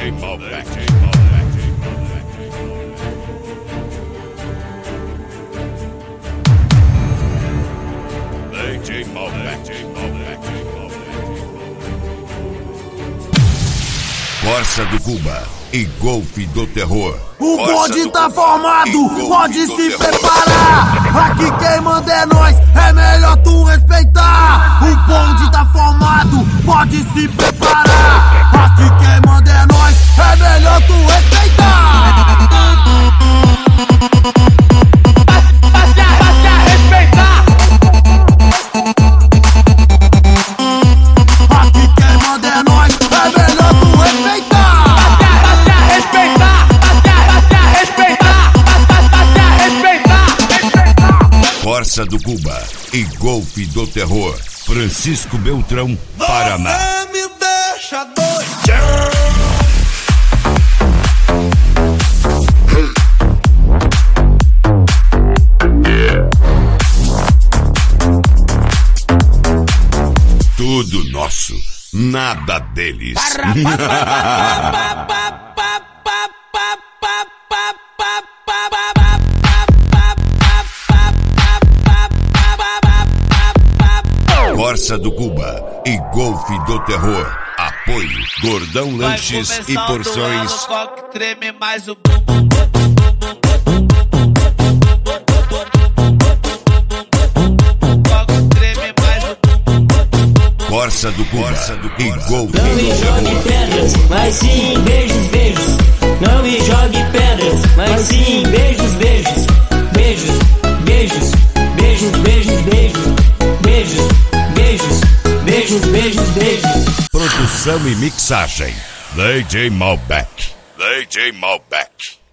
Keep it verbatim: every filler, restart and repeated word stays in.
J Malbec. D J Malbec. Corsa do Cuba e Golfe do Terror. O bonde tá formado, pode se preparar. Aqui quem manda é nós, é melhor tu respeitar. O bonde tá formado, pode se preparar. Aqui quem manda é nós, é melhor tu respeitar. Aqui quem manda é nós, é melhor tu respeitar. Corsa do Cuba e Golfe do Terror. Francisco Beltrão, Paraná. Você me deixa doidão. Tudo nosso, nada deles. Corsa do Cuba e Golfe do Terror. Apoio Gordão Lanches e Porções. Coque treme mais o bum bum bum Corsa do Cuba e Golfe Não me do jogue Terror. pedras, mas sim beijos, beijos. Não me jogue pedras, mas sim beijos, beijos. Beijos, beijos, beijos, beijos, beijos. Beijos, beijos, beijos, beijos, beijos. Produção e mixagem D J Malbec. D J Malbec.